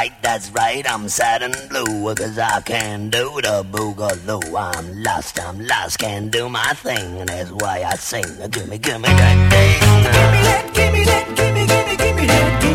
that's right, I'm sad and blue, 'cause I can't do the boogaloo. I'm lost, can't do my thing, and that's why I sing. Gimme that thing. Gimme that, gimme that, gimme that.